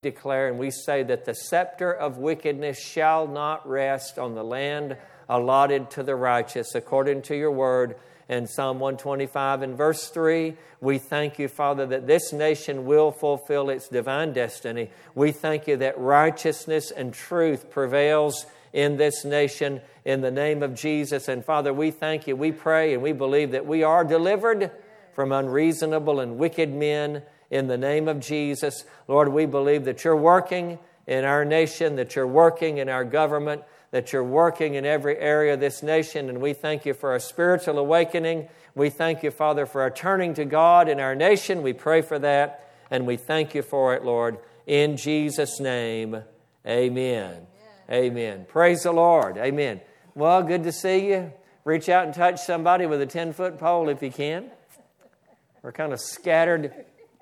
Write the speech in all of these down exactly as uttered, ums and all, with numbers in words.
declare and we say that the scepter of wickedness shall not rest on the land allotted to the righteous, according to your word in Psalm one twenty-five and verse three. We thank you, Father, that this nation will fulfill its divine destiny. We thank you that righteousness and truth prevails in this nation in the name of Jesus. And Father, we thank you, we pray, and we believe that we are delivered from unreasonable and wicked men in the name of Jesus. Lord, we believe that you're working in our nation, that you're working in our government, that you're working in every area of this nation, and we thank you for a spiritual awakening. We thank you, Father, for a turning to God in our nation. We pray for that, and we thank you for it, Lord. In Jesus' name, amen. Amen. Amen. Praise the Lord. Amen. Well, good to see you. Reach out and touch somebody with a ten-foot pole if you can. We're kind of scattered.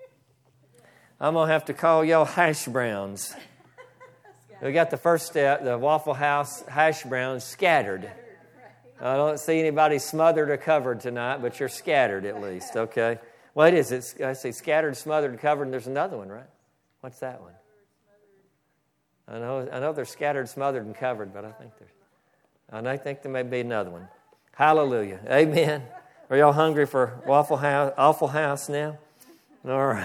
I'm going to have to call y'all hash browns. We got the first step, the Waffle House hash browns scattered. I don't see anybody smothered or covered tonight, but you're scattered at least, okay? Well, it is. It's, I say scattered, smothered, covered, and there's another one, right? What's that one? I know I know they're scattered, smothered, and covered, but I think there's, and I think there may be another one. Hallelujah. Amen. Are y'all hungry for Waffle House, Waffle House now? All right.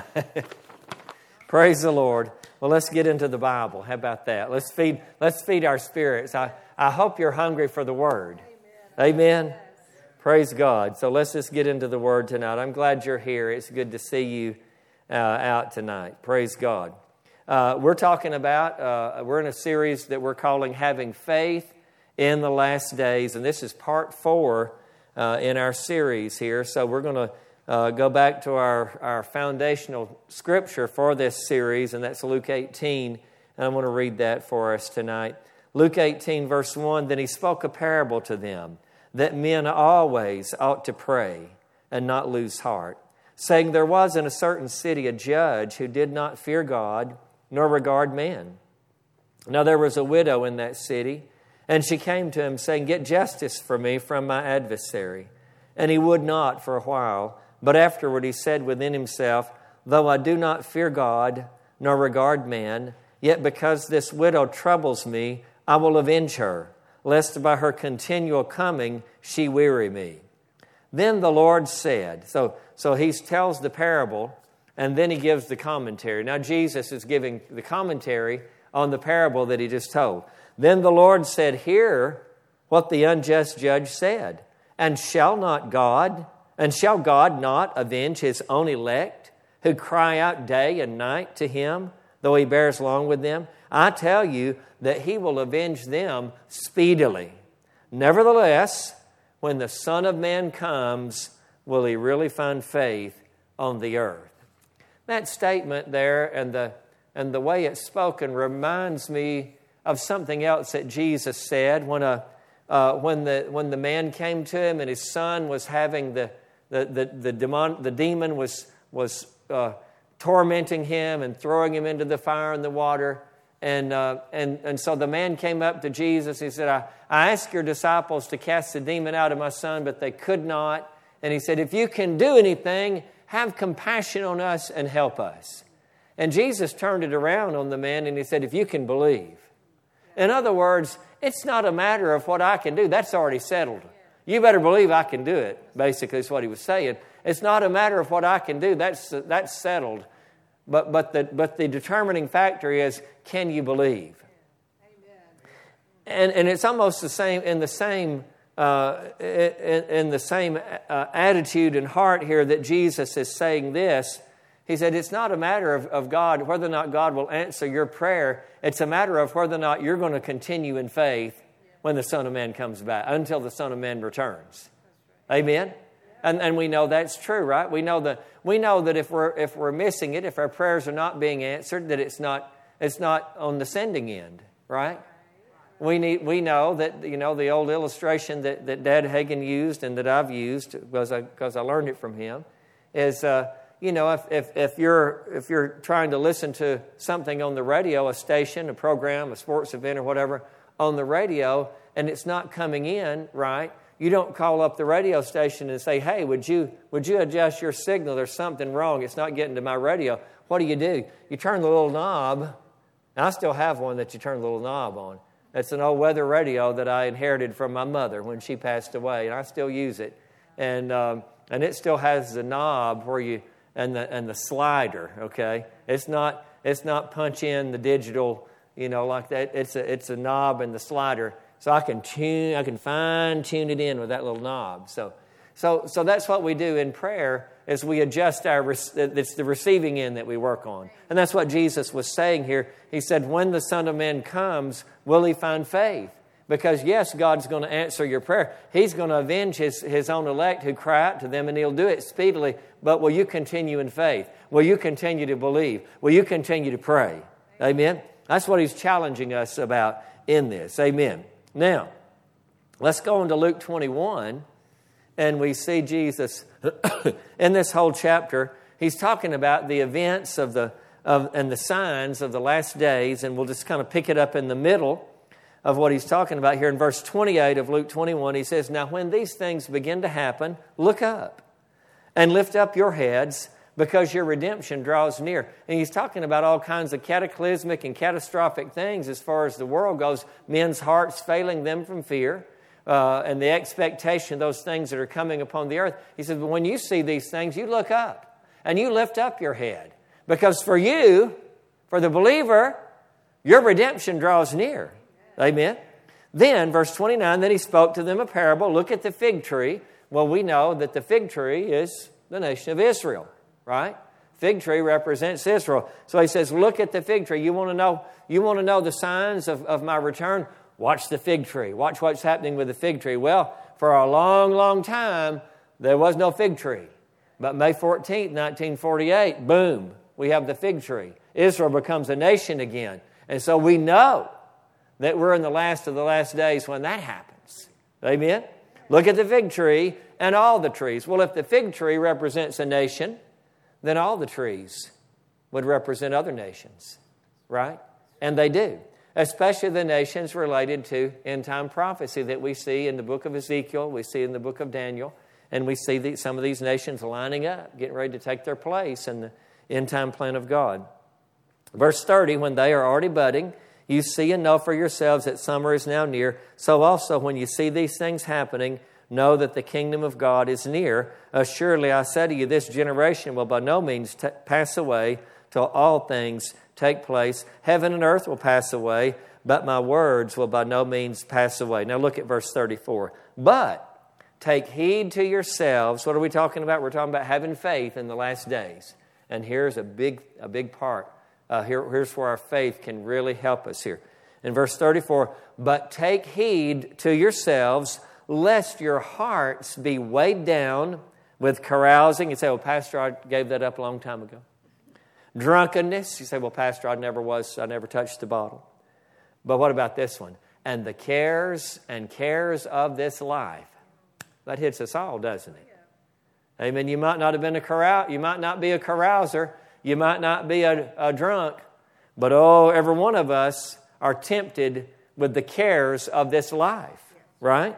Praise the Lord. Well, let's get into the Bible. How about that? Let's feed let's feed our spirits. I, I hope you're hungry for the Word. Amen. Amen. Yes. Praise God. So let's just get into the Word tonight. I'm glad you're here. It's good to see you uh, out tonight. Praise God. Uh, we're talking about, uh, we're in a series that we're calling Having Faith in the Last Days. And this is part four uh, in our series here. So we're going to Uh, go back to our, our foundational scripture for this series, and that's Luke eighteen. And I'm going to read that for us tonight. Luke eighteen, verse one, Then he spoke a parable to them, that men always ought to pray and not lose heart, saying, There was in a certain city a judge who did not fear God, nor regard man. Now there was a widow in that city, and she came to him, saying, Get justice for me from my adversary. And he would not for a while. But afterward he said within himself, Though I do not fear God, nor regard man, yet because this widow troubles me, I will avenge her, lest by her continual coming she weary me. Then the Lord said, so, so he tells the parable, and then he gives the commentary. Now Jesus is giving the commentary on the parable that he just told. Then the Lord said, Hear what the unjust judge said, and shall not God... And shall God not avenge his own elect, who cry out day and night to him, though he bears long with them? I tell you that he will avenge them speedily. Nevertheless, when the Son of Man comes, will he really find faith on the earth? That statement there and the, and the way it's spoken reminds me of something else that Jesus said when, a, uh, when, the, when the man came to him and his son was having the The, the, the, demon, the demon was, was uh, tormenting him and throwing him into the fire and the water. And, uh, and, and so the man came up to Jesus. He said, I, I asked your disciples to cast the demon out of my son, but they could not. And he said, If you can do anything, have compassion on us and help us. And Jesus turned it around on the man and he said, If you can believe. In other words, it's not a matter of what I can do. That's already settled. You better believe I can do it, basically is what he was saying. It's not a matter of what I can do. That's that's settled. But but the but the determining factor is, can you believe? Amen. And and it's almost the same in the same uh, in, in the same uh, attitude and heart here that Jesus is saying this. He said it's not a matter of, of God, whether or not God will answer your prayer. It's a matter of whether or not you're going to continue in faith when the Son of Man comes back, until the Son of Man returns. Amen? And and we know that's true, right? We know that we know that if we're if we're missing it, if our prayers are not being answered, that it's not it's not on the sending end, right? We need we know that, you know, the old illustration that, that Dad Hagin used and that I've used because I because I learned it from him is uh, you know, if, if if you're if you're trying to listen to something on the radio, a station, a program, a sports event, or whatever, on the radio, and it's not coming in right, you don't call up the radio station and say, hey, would you would you adjust your signal? There's something wrong. It's not getting to my radio. What do you do? You turn the little knob And I still have one that you turn a little knob on. It's an old weather radio that I inherited from my mother when she passed away, and I still use it. And um, and it still has the knob where you and the and the slider. Okay, it's not it's not punch in the digital, you know, like that. It's a it's a knob and the slider, so I can tune I can fine tune it in with that little knob. So so so that's what we do in prayer. Is we adjust our, it's the receiving end that we work on. And that's what Jesus was saying here. He said, when the Son of Man comes, will He find faith? Because yes, God's going to answer your prayer. He's going to avenge His, his own elect who cry out to them, and He'll do it speedily. But will you continue in faith? Will you continue to believe? Will you continue to pray? Amen? That's what He's challenging us about in this. Amen. Now, let's go into Luke twenty-one, and we see Jesus in this whole chapter. He's talking about the events of the of, and the signs of the last days, and we'll just kind of pick it up in the middle of what he's talking about here in verse twenty-eight of Luke twenty-one. He says, now when these things begin to happen, look up and lift up your heads, because your redemption draws near. And he's talking about all kinds of cataclysmic and catastrophic things as far as the world goes, men's hearts failing them from fear. Uh, and the expectation of those things that are coming upon the earth. He said, but when you see these things, you look up and you lift up your head. Because for you, for the believer, your redemption draws near. Amen. Then, verse twenty-nine, then he spoke to them a parable. Look at the fig tree. Well, we know that the fig tree is the nation of Israel, right? Fig tree represents Israel. So he says, look at the fig tree. You want to know, you want to know the signs of, of my return? Watch the fig tree. Watch what's happening with the fig tree. Well, for a long, long time, there was no fig tree. But May fourteenth, nineteen forty-eight, boom, we have the fig tree. Israel becomes a nation again. And so we know that we're in the last of the last days when that happens. Amen? Look at the fig tree and all the trees. Well, if the fig tree represents a nation, then all the trees would represent other nations, right? And they do. Especially the nations related to end-time prophecy that we see in the book of Ezekiel, we see in the book of Daniel, and we see the, some of these nations lining up, getting ready to take their place in the end-time plan of God. Verse thirty, when they are already budding, you see and know for yourselves that summer is now near. So also when you see these things happening, know that the kingdom of God is near. Assuredly, I say to you, this generation will by no means t- pass away till all things take place. Heaven and earth will pass away, but my words will by no means pass away. Now look at verse thirty-four. But take heed to yourselves. What are we talking about? We're talking about having faith in the last days. And here's a big, a big part. Uh, here, here's where our faith can really help us here. In verse thirty-four, but take heed to yourselves, lest your hearts be weighed down with carousing. You say, well, Pastor, I gave that up a long time ago. Drunkenness. You say, well, Pastor, I never was, I never touched the bottle. But what about this one? And the cares and cares of this life. That hits us all, doesn't it? Amen. You might not have been a carouse, you might not be a carouser, you might not be a, a drunk, but oh, every one of us are tempted with the cares of this life, right?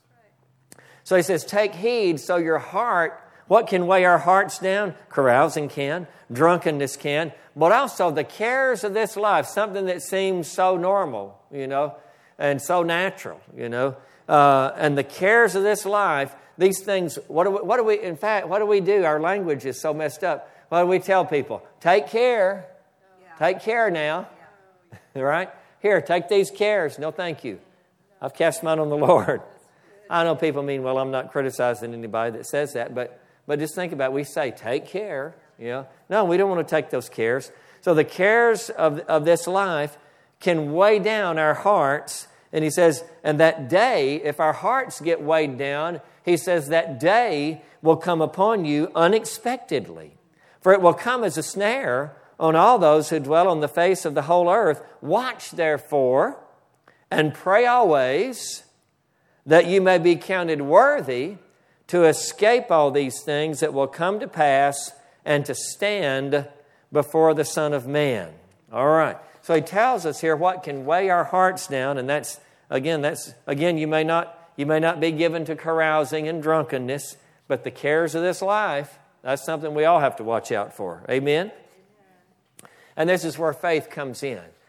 So he says, take heed so your heart, what can weigh our hearts down? Carousing can, drunkenness can, but also the cares of this life, something that seems so normal, you know, and so natural, you know, uh, and the cares of this life, these things, what do we, what do we, in fact, what do we do? Our language is so messed up. What do we tell people? Take care. Yeah. Take care now. Yeah. Right? Here, take these cares. No, thank you. I've cast mine on the Lord. I know people mean, well, I'm not criticizing anybody that says that, but but just think about it. We say, take care. You know? No, we don't want to take those cares. So the cares of, of this life can weigh down our hearts. And he says, and that day, if our hearts get weighed down, he says that day will come upon you unexpectedly. For it will come as a snare on all those who dwell on the face of the whole earth. Watch therefore and pray always that you may be counted worthy to escape all these things that will come to pass and to stand before the Son of Man. All right. So he tells us here what can weigh our hearts down, and that's again, that's again, you may not you may not be given to carousing and drunkenness, but the cares of this life, that's something we all have to watch out for. Amen? And this is where faith comes in.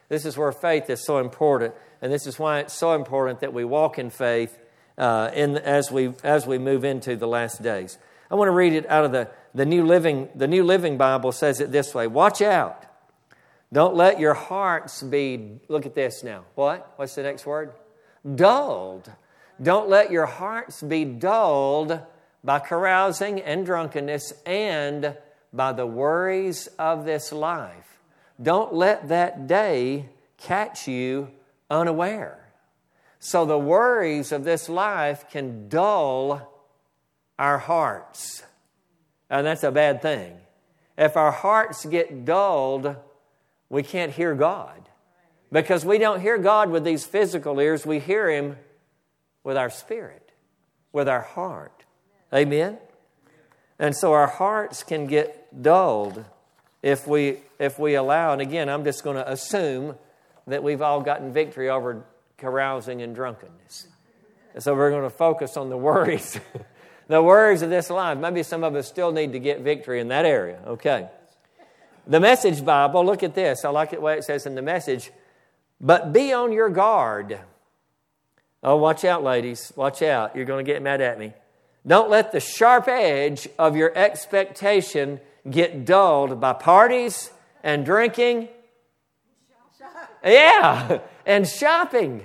This is where faith is so important, and this is why it's so important that we walk in faith uh, in as we as we move into the last days. I want to read it out of the, the New Living. The New Living Bible says it this way: watch out. Don't let your hearts be, look at this now. What? What's the next word? Dulled. Don't let your hearts be dulled by carousing and drunkenness and by the worries of this life. Don't let that day catch you unaware. So the worries of this life can dull our hearts. And that's a bad thing. If our hearts get dulled, we can't hear God. Because we don't hear God with these physical ears. We hear Him with our spirit, with our heart. Amen? And so our hearts can get dulled if we if we allow. And again, I'm just going to assume that we've all gotten victory over carousing and drunkenness. And so we're going to focus on the worries. The worries of this life. Maybe some of us still need to get victory in that area. Okay. The Message Bible, look at this. I like the way it says in the Message. But be on your guard. Oh, watch out, ladies. Watch out. You're going to get mad at me. Don't let the sharp edge of your expectation get dulled by parties and drinking. Yeah, and shopping.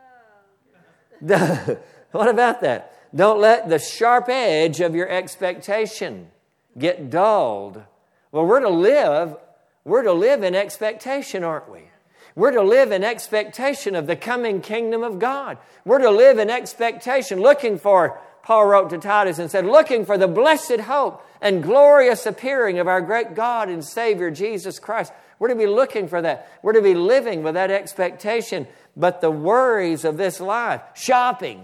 What about that? Don't let the sharp edge of your expectation get dulled. Well, we're to live, we're to live in expectation, aren't we? We're to live in expectation of the coming kingdom of God. We're to live in expectation, looking for, Paul wrote to Titus and said, looking for the blessed hope and glorious appearing of our great God and Savior, Jesus Christ. We're to be looking for that. We're to be living with that expectation. But the worries of this life, shopping.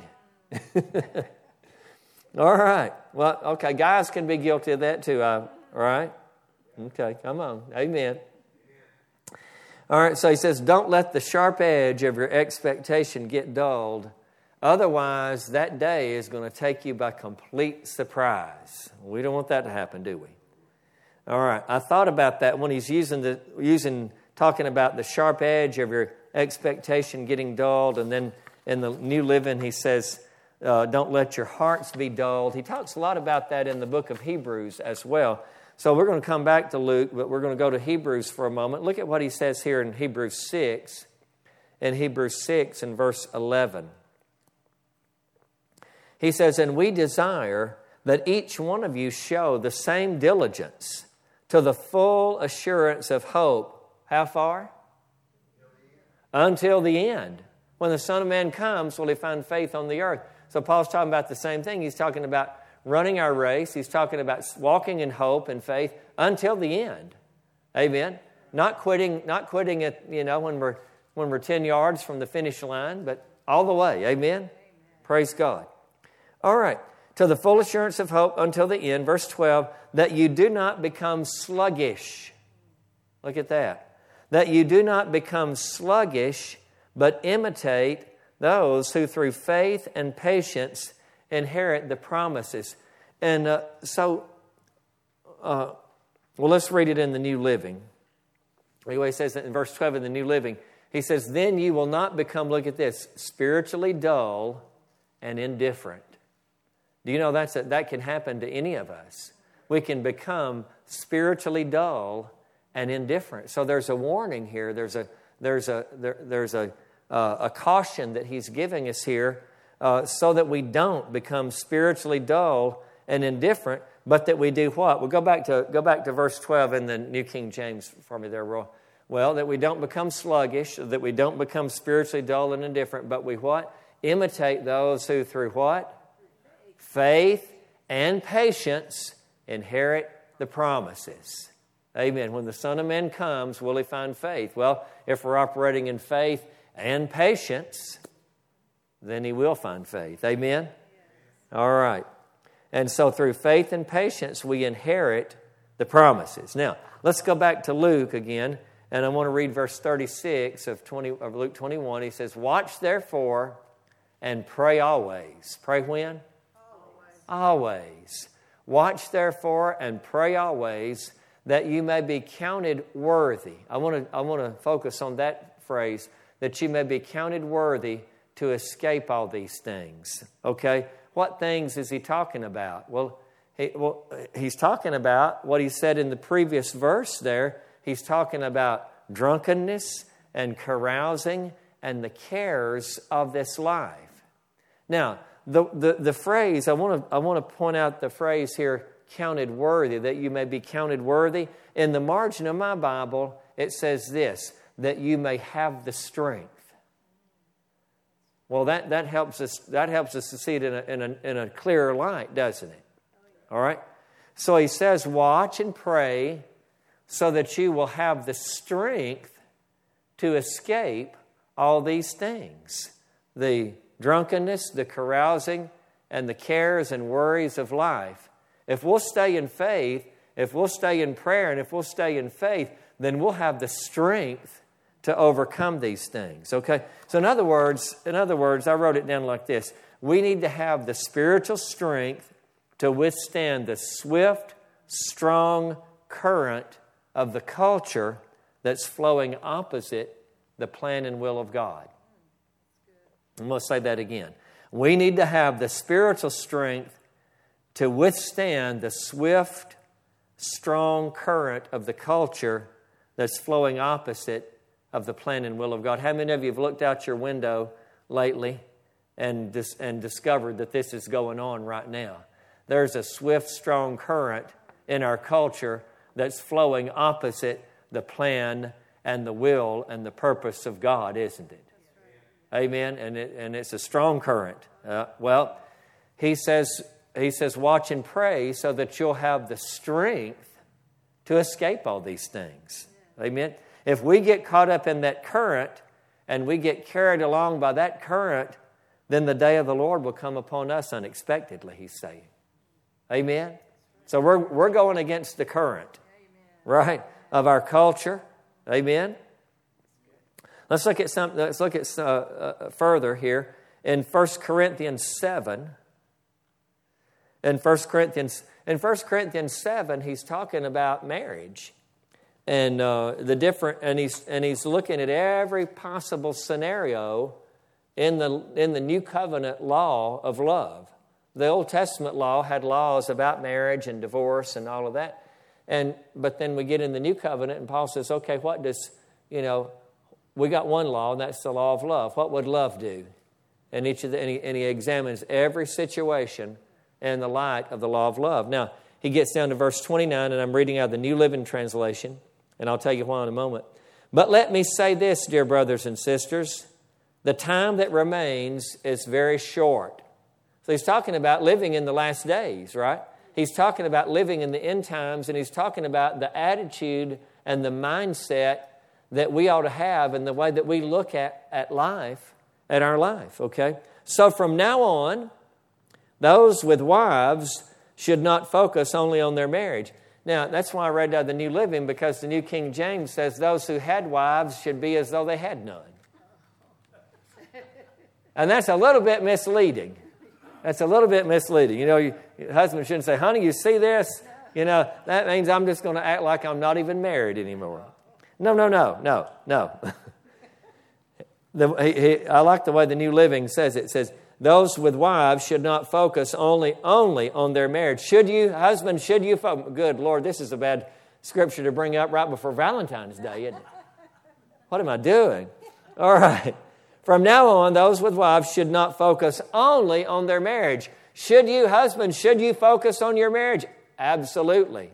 All right. Well, okay, guys can be guilty of that too, uh, all right? Okay, come on. Amen. All right, so he says, don't let the sharp edge of your expectation get dulled. Otherwise, that day is going to take you by complete surprise. We don't want that to happen, do we? All right, I thought about that when he's using the using talking about the sharp edge of your expectation getting dulled, and then in the New Living he says, uh, don't let your hearts be dulled. He talks a lot about that in the book of Hebrews as well. So we're going to come back to Luke, but we're going to go to Hebrews for a moment. Look at what he says here in Hebrews six, in Hebrews six and verse eleven. He says, and we desire that each one of you show the same diligence to the full assurance of hope. How far? Until the end. When the Son of Man comes, will he find faith on the earth? So Paul's talking about the same thing. He's talking about running our race. He's talking about walking in hope and faith until the end. Amen. Not quitting, not quitting it, you know, when we're when we're ten yards from the finish line, but all the way. Amen. Amen. Praise God. All right. To the full assurance of hope until the end, verse twelve, that you do not become sluggish. Look at that. That you do not become sluggish, but imitate those who through faith and patience inherit the promises. And uh, so, uh, well, let's read it in the New Living. Anyway, he says that in verse twelve in the New Living. He says, then you will not become, look at this, spiritually dull and indifferent. Do you know that's a, that can happen to any of us? We can become spiritually dull and indifferent. So there's a warning here. There's a there's a there, there's a uh, a caution that he's giving us here, uh, so that we don't become spiritually dull and indifferent, but that we do what? We'll go back to go back to verse twelve in the New King James for me there, Roy. Well, that we don't become sluggish, that we don't become spiritually dull and indifferent, but we what? Imitate those who through what? Faith and patience inherit the promises. Amen. When the Son of Man comes, will he find faith? Well, if we're operating in faith and patience, then he will find faith. Amen? All right. And so through faith and patience, we inherit the promises. Now, let's go back to Luke again, and I want to read verse thirty-six of, twenty, of Luke twenty-one. He says, watch therefore and pray always. Pray when? Always. Watch therefore and pray always that you may be counted worthy. I want to I want to focus on that phrase, that you may be counted worthy to escape all these things. Okay? What things is he talking about? Well, he, well, he's talking about what he said in the previous verse there. He's talking about drunkenness and carousing and the cares of this life. Now, the, the, the phrase, I want to I want to point out the phrase here, counted worthy, that you may be counted worthy. In the margin of my Bible, it says this, that you may have the strength. Well, that, that helps us that helps us to see it in a, in a, in a clearer light, doesn't it? All right? So he says, watch and pray so that you will have the strength to escape all these things. The drunkenness, the carousing, and the cares and worries of life. If we'll stay in faith, if we'll stay in prayer, and if we'll stay in faith, then we'll have the strength to overcome these things. Okay? So in other words, in other words, I wrote it down like this. We need to have the spiritual strength to withstand the swift, strong current of the culture that's flowing opposite the plan and will of God. I'm going to say that again. We need to have the spiritual strength to withstand the swift, strong current of the culture that's flowing opposite of the plan and will of God. How many of you have looked out your window lately and, dis- and discovered that this is going on right now? There's a swift, strong current in our culture that's flowing opposite the plan and the will and the purpose of God, isn't it? Amen. And it, and it's a strong current. Uh, well, he says, he says, watch and pray so that you'll have the strength to escape all these things. Amen. If we get caught up in that current and we get carried along by that current, then the day of the Lord will come upon us unexpectedly, he's saying. Amen. So we're we're going against the current, right, of our culture. Amen. Let's look at some. Let's look at uh, uh, further here in First Corinthians seven. In First Corinthians, in First Corinthians seven, he's talking about marriage, and uh, the different, and he's and he's looking at every possible scenario in the in the New Covenant law of love. The Old Testament law had laws about marriage and divorce and all of that, and but then we get in the New Covenant, and Paul says, "Okay, what does you know?" We got one law, and that's the law of love. What would love do? And each of the, and, he, and he examines every situation in the light of the law of love. Now, he gets down to verse twenty-nine, and I'm reading out of the New Living Translation, and I'll tell you why in a moment. But let me say this, dear brothers and sisters, the time that remains is very short. So he's talking about living in the last days, right? He's talking about living in the end times, and he's talking about the attitude and the mindset that we ought to have and the way that we look at, at life, at our life, okay? So from now on, those with wives should not focus only on their marriage. Now, that's why I read out the New Living, because the New King James says those who had wives should be as though they had none. And that's a little bit misleading. That's a little bit misleading. You know, you, your husband shouldn't say, honey, you see this? You know, that means I'm just going to act like I'm not even married anymore. No, no, no, no, no. the, he, he, I like the way the New Living says it. It says, those with wives should not focus only only on their marriage. Should you, husband, should you focus? Good Lord, this is a bad scripture to bring up right before Valentine's Day, isn't it? What am I doing? All right. From now on, those with wives should not focus only on their marriage. Should you, husband, should you focus on your marriage? Absolutely.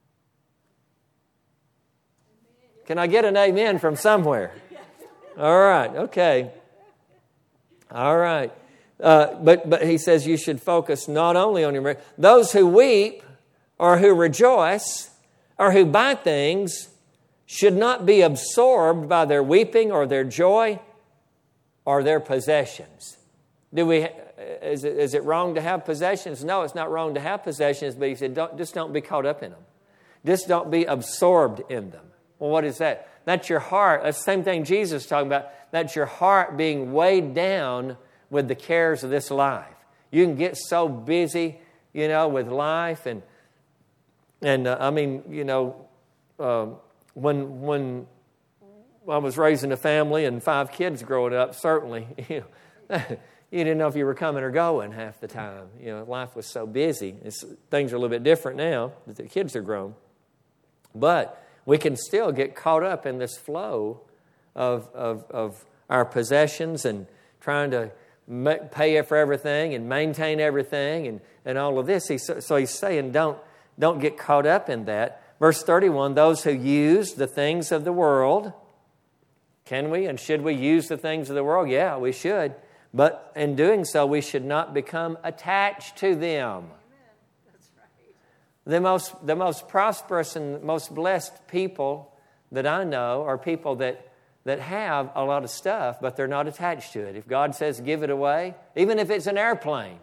Can I get an amen from somewhere? All right, okay. All right. Uh, but but he says you should focus not only on your marriage. Those who weep or who rejoice or who buy things should not be absorbed by their weeping or their joy or their possessions. Do we? Is it, is it wrong to have possessions? No, it's not wrong to have possessions, but he said don't, just don't be caught up in them. Just don't be absorbed in them. Well, what is that? That's your heart. That's the same thing Jesus is talking about. That's your heart being weighed down with the cares of this life. You can get so busy, you know, with life. And, and uh, I mean, you know, uh, when when I was raising a family and five kids growing up, certainly, you know, you didn't know if you were coming or going half the time. You know, life was so busy. It's, things are a little bit different now that the kids are grown. But we can still get caught up in this flow of, of, of our possessions and trying to ma- pay for everything and maintain everything and, and all of this. He, so he's saying don't, don't get caught up in that. Verse thirty-one, those who use the things of the world, can we and should we use the things of the world? Yeah, we should. But in doing so, we should not become attached to them. That's right. The most, the most prosperous and most blessed people that I know are people that, that have a lot of stuff, but they're not attached to it. If God says give it away, even if it's an airplane,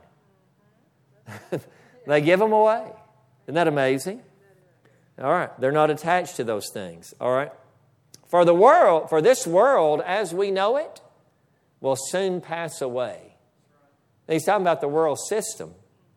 they give them away. Isn't that amazing? All right. They're not attached to those things. All right. For the world, for this world as we know it, will soon pass away. He's talking about the world system.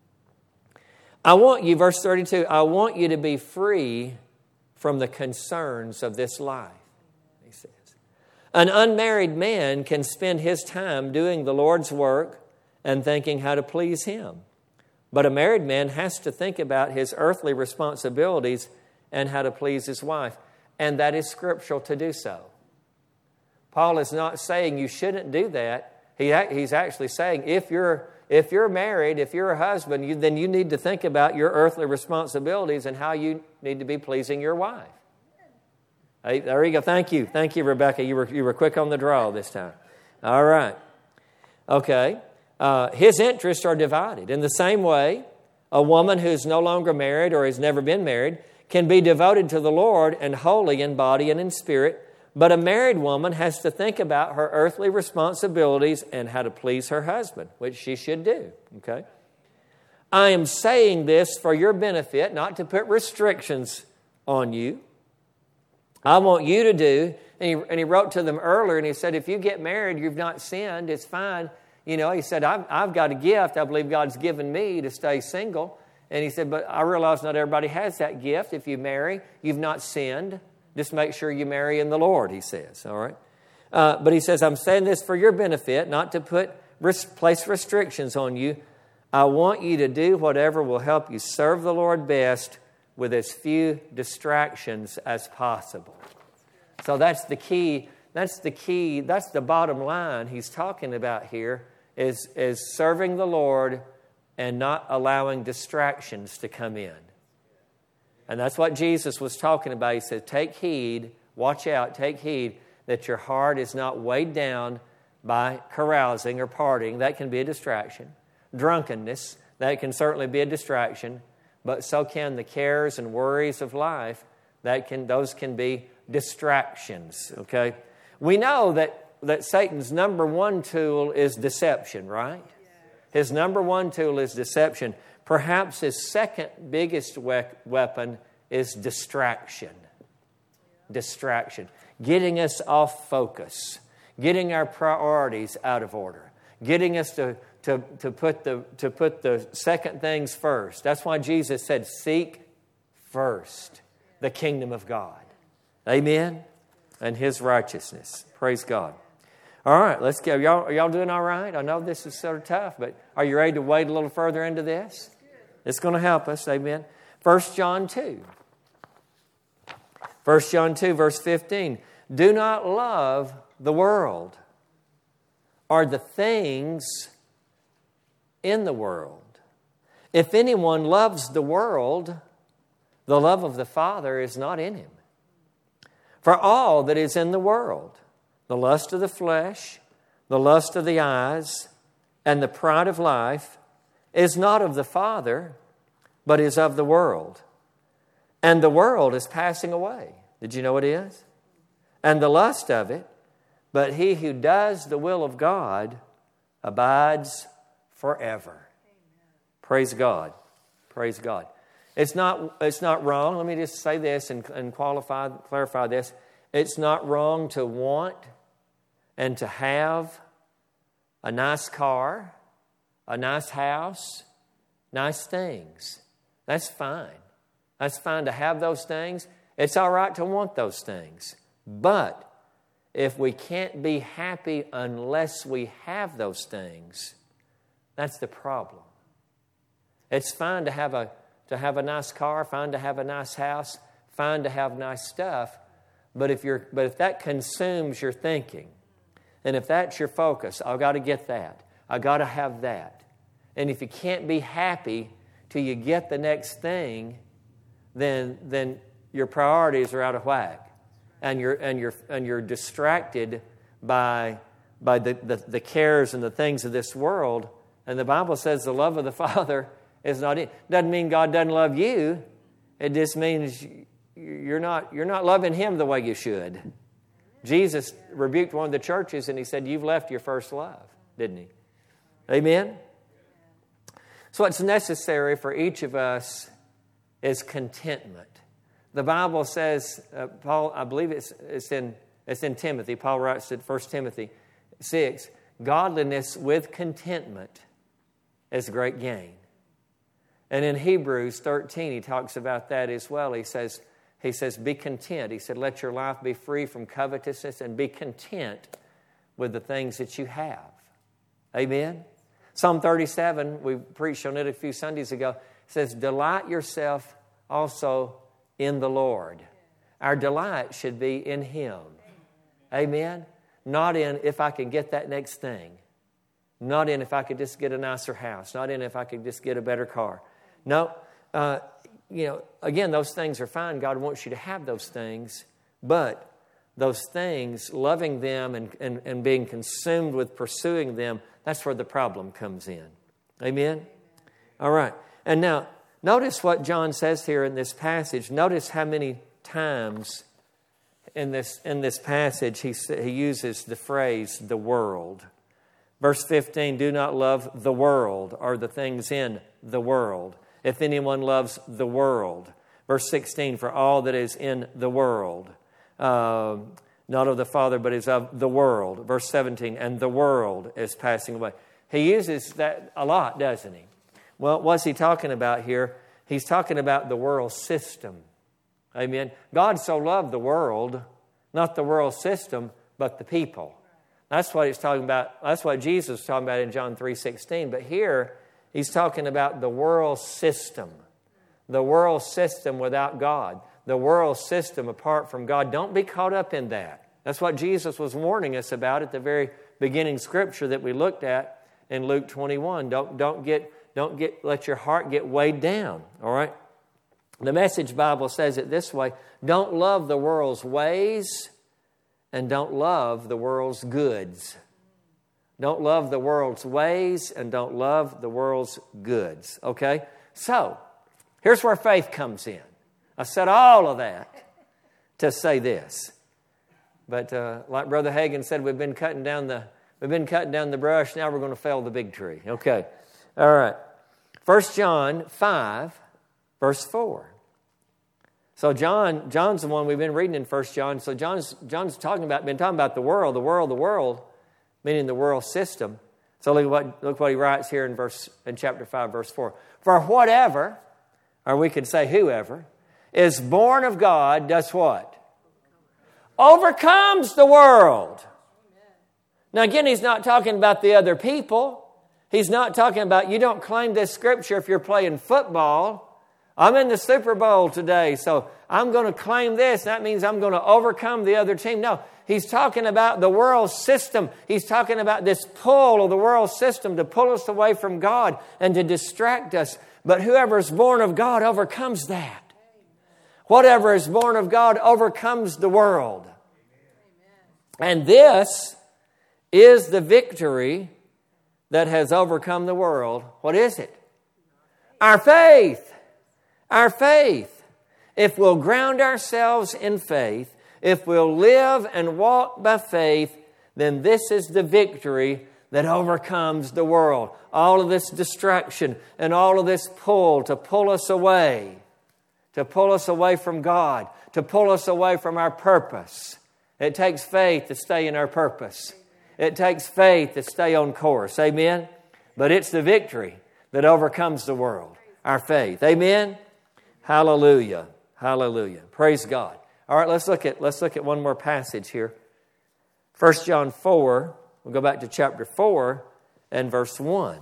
I want you, verse thirty-two, I want you to be free from the concerns of this life, he says. An unmarried man can spend his time doing the Lord's work and thinking how to please Him. But a married man has to think about his earthly responsibilities and how to please his wife. And that is scriptural to do so. Paul is not saying you shouldn't do that. He, he's actually saying if you're, if you're married, if you're a husband, you, then you need to think about your earthly responsibilities and how you need to be pleasing your wife. Hey, there you go. Thank you. Thank you, Rebecca. You were, you were quick on the draw this time. All right. Okay. Uh, his interests are divided. In the same way, a woman who's no longer married or has never been married can be devoted to the Lord and holy in body and in spirit. But a married woman has to think about her earthly responsibilities and how to please her husband, which she should do. Okay? I am saying this for your benefit, not to put restrictions on you. I want you to do, and he, and he wrote to them earlier, and he said, if you get married, you've not sinned, it's fine. You know, he said, I've, I've got a gift I believe God's given me to stay single. And he said, but I realize not everybody has that gift. If you marry, you've not sinned. Just make sure you marry in the Lord, he says, all right? Uh, but he says, I'm saying this for your benefit, not to put res- place restrictions on you. I want you to do whatever will help you serve the Lord best with as few distractions as possible. So that's the key. That's the key. That's the bottom line he's talking about here is, is serving the Lord and not allowing distractions to come in. And that's what Jesus was talking about. He said, take heed, watch out, take heed that your heart is not weighed down by carousing or partying. That can be a distraction. Drunkenness, that can certainly be a distraction. But so can the cares and worries of life. That can, those can be distractions, okay? We know that, that Satan's number one tool is deception, right? His number one tool is deception. Perhaps his second biggest we- weapon is distraction. Distraction. Getting us off focus. Getting our priorities out of order. Getting us to, to, to, put the, to put the second things first. That's why Jesus said, seek first the kingdom of God. Amen? And His righteousness. Praise God. All right, let's go. Y'all, are y'all doing all right? I know this is sort of tough, but are you ready to wade a little further into this? It's going to help us. Amen. First John two. First John two, verse fifteen. Do not love the world or the things in the world. If anyone loves the world, the love of the Father is not in him. For all that is in the world, the lust of the flesh, the lust of the eyes, and the pride of life is not of the Father, but is of the world. And the world is passing away. Did you know it is? And the lust of it, but he who does the will of God abides forever. Amen. Praise God. Praise God. It's not, it's not wrong. Let me just say this and, and qualify, clarify this. It's not wrong to want and to have a nice car, a nice house, nice things. That's fine. That's fine to have those things. It's all right to want those things. But if we can't be happy unless we have those things, that's the problem. It's fine to have a to have a nice car, fine to have a nice house, fine to have nice stuff, but if you're but if that consumes your thinking, and if that's your focus, I've got to get that, I've got to have that, and if you can't be happy till you get the next thing, then then your priorities are out of whack, and you're and you're and you're distracted by by the, the, the cares and the things of this world. And the Bible says the love of the Father is not in. Doesn't mean God doesn't love you. It just means you're not you're not loving Him the way you should. Jesus rebuked one of the churches and He said, "You've left your first love," didn't He? Amen? So what's necessary for each of us is contentment. The Bible says, uh, Paul, I believe it's it's in it's in Timothy. Paul writes in First Timothy six, godliness with contentment is great gain. And in Hebrews thirteen, he talks about that as well. He says, he says, be content. He said, let your life be free from covetousness and be content with the things that you have. Amen? Psalm thirty-seven, we preached on it a few Sundays ago, says, delight yourself also in the Lord. Our delight should be in Him. Amen? Not in if I can get that next thing. Not in if I could just get a nicer house. Not in if I could just get a better car. No, uh, you know, again, those things are fine. God wants you to have those things. But those things, loving them and, and, and being consumed with pursuing them, that's where the problem comes in. Amen? All right. And now, notice what John says here in this passage. Notice how many times in this in this passage he he uses the phrase, the world. Verse fifteen, do not love the world or the things in the world. If anyone loves the world. Verse sixteen, for all that is in the world, uh, not of the Father, but is of the world. Verse seventeen, and the world is passing away. He uses that a lot, doesn't he? Well, what's he talking about here? He's talking about the world system. Amen. God so loved the world, not the world system, but the people. That's what he's talking about. That's what Jesus was talking about in John three sixteen. But here, he's talking about the world system. The world system without God. The world system apart from God. Don't be caught up in that. That's what Jesus was warning us about at the very beginning scripture that we looked at in Luke twenty-one. Don't, don't get, don't get, let your heart get weighed down. All right? The Message Bible says it this way. Don't love the world's ways and don't love the world's goods. Don't love the world's ways and don't love the world's goods. Okay? So, here's where faith comes in. I said all of that to say this. But uh, like Brother Hagin said, we've been cutting down the we've been cutting down the brush. Now we're going to fell the big tree. Okay. All right. First John five, verse four. So John, John's the one we've been reading in First John. So John's John's talking about been talking about the world, the world, the world, meaning the world system. So look what look what he writes here in verse in chapter five, verse four. For whatever, or we could say whoever, is born of God does what? Overcomes the world. Now again, he's not talking about the other people. He's not talking about, you don't claim this scripture if you're playing football. I'm in the Super Bowl today, so I'm going to claim this. That means I'm going to overcome the other team. No, he's talking about the world system. He's talking about this pull of the world system to pull us away from God and to distract us. But whoever is born of God overcomes that. Whatever is born of God overcomes the world. And this is the victory that has overcome the world. What is it? Our faith. Our faith. If we'll ground ourselves in faith, if we'll live and walk by faith, then this is the victory that overcomes the world. All of this distraction and all of this pull to pull us away. To pull us away from God. To pull us away from our purpose. It takes faith to stay in our purpose. It takes faith to stay on course. Amen? But it's the victory that overcomes the world. Our faith. Amen? Hallelujah. Hallelujah. Praise God. All right, let's look at let's look at one more passage here. First John four, we'll go back to chapter four and verse one.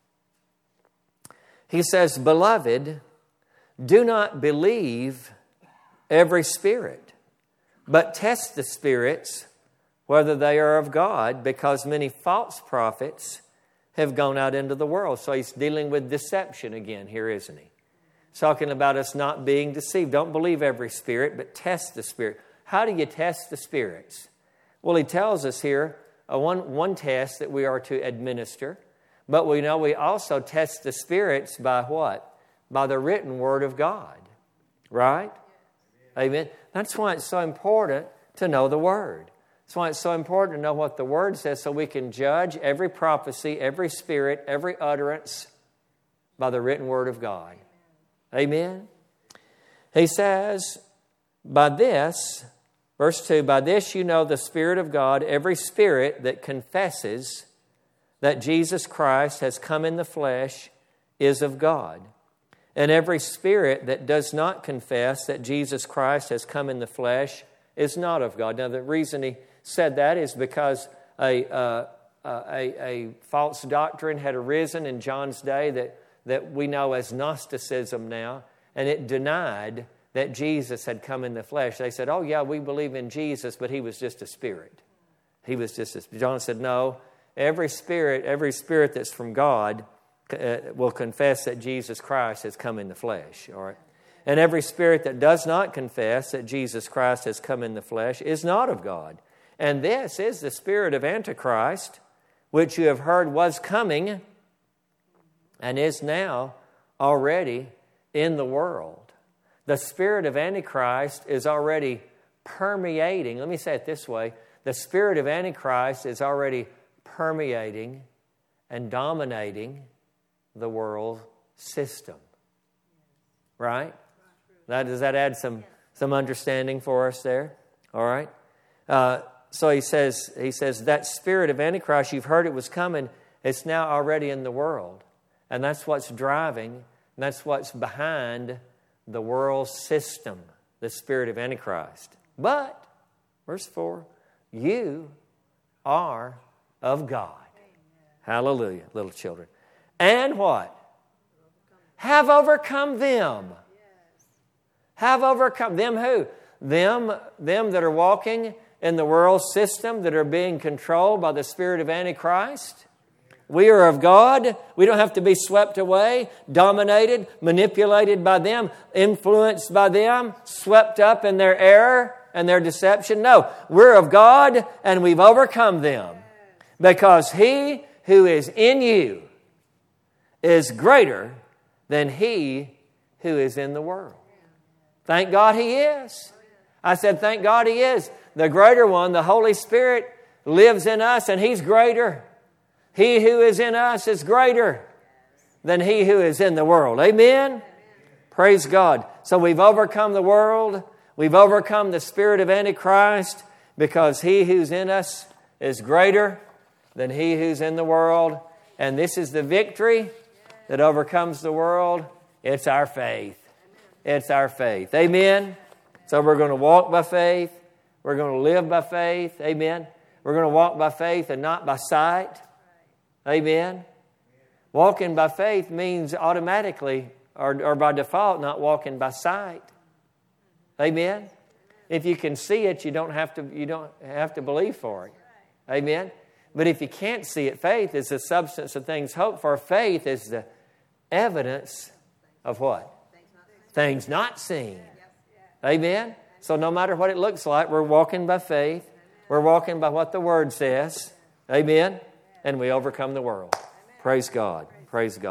He says, Beloved, do not believe every spirit, but test the spirits whether they are of God, because many false prophets have gone out into the world. So he's dealing with deception again here, isn't he? He's talking about us not being deceived. Don't believe every spirit, but test the spirit. How do you test the spirits? Well, he tells us here uh, one, one test that we are to administer, but we know we also test the spirits by what? By the written Word of God. Right? Amen. That's why it's so important to know the Word. That's why it's so important to know what the Word says, so we can judge every prophecy, every spirit, every utterance by the written Word of God. Amen. He says, by this, verse two, by this you know the Spirit of God, every spirit that confesses that Jesus Christ has come in the flesh is of God. And every spirit that does not confess that Jesus Christ has come in the flesh is not of God. Now, the reason he said that is because a, uh, a, a false doctrine had arisen in John's day that, that we know as Gnosticism now, and it denied that Jesus had come in the flesh. They said, oh yeah, we believe in Jesus, but he was just a spirit. He was just a spirit. John said, no, every spirit, every spirit that's from God uh, will confess that Jesus Christ has come in the flesh. All right? And every spirit that does not confess that Jesus Christ has come in the flesh is not of God. And this is the spirit of Antichrist, which you have heard was coming and is now already in the world. The spirit of Antichrist is already permeating. Let me say it this way. The spirit of Antichrist is already permeating and dominating the world system. Right? That, does that add some, some understanding for us there? All right? Uh, so he says, he says, that spirit of Antichrist, you've heard it was coming, it's now already in the world. And that's what's driving, and that's what's behind the world system, the spirit of Antichrist. But, verse four, you are of God. Amen. Hallelujah, little children. And what? Have overcome them. Yes. Have overcome them who? Them, them that are walking in the world system, that are being controlled by the spirit of Antichrist. We are of God. We don't have to be swept away, dominated, manipulated by them, influenced by them, swept up in their error and their deception. No, we're of God and we've overcome them, because he who is in you is greater than he who is in the world. Thank God he is. I said, thank God he is. The greater one, the Holy Spirit, lives in us, and he's greater. He who is in us is greater than he who is in the world. Amen? Amen? Praise God. So we've overcome the world. We've overcome the spirit of Antichrist, because he who's in us is greater than he who's in the world. And this is the victory that overcomes the world. It's our faith. It's our faith. Amen? So we're going to walk by faith. We're going to live by faith. Amen? We're going to walk by faith and not by sight. Amen? Walking by faith means automatically or, or by default not walking by sight. Amen? If you can see it, you don't have to, you don't have to believe for it. Amen? But if you can't see it, faith is the substance of things hoped for. Faith is the evidence of what? Things not seen. Amen? So no matter what it looks like, we're walking by faith. We're walking by what the Word says. Amen? And we overcome the world. Praise God. Praise God.